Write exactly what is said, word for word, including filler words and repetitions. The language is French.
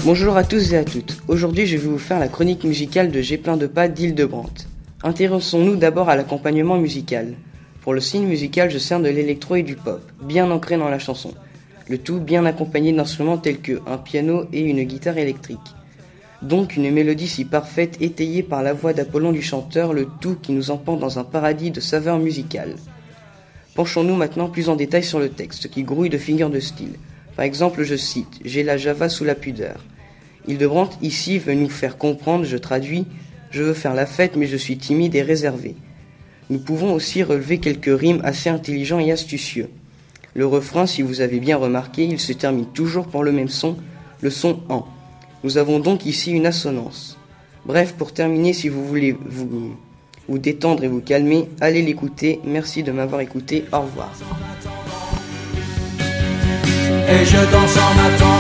Bonjour à tous et à toutes. Aujourd'hui, je vais vous faire la chronique musicale de J'ai plein de pas d'Hildebrandt. Intéressons-nous d'abord à l'accompagnement musical. Pour le style musical, je sers de l'électro et du pop, bien ancré dans la chanson. Le tout bien accompagné d'instruments tels que un piano et une guitare électrique. Donc une mélodie si parfaite étayée par la voix d'Apollon du chanteur, le tout qui nous emporte dans un paradis de saveurs musicales. Penchons-nous maintenant plus en détail sur le texte, qui grouille de figures de style. Par exemple, je cite « J'ai la Java sous la pudeur ». Hildebrandt ici veut nous faire comprendre, je traduis « Je veux faire la fête mais je suis timide et réservé ». Nous pouvons aussi relever quelques rimes assez intelligents et astucieux. Le refrain, si vous avez bien remarqué, il se termine toujours par le même son, le son « en ». Nous avons donc ici une assonance. Bref, pour terminer, si vous voulez vous, vous détendre et vous calmer, allez l'écouter. Merci de m'avoir écouté. Au revoir. Et je danse en attendant.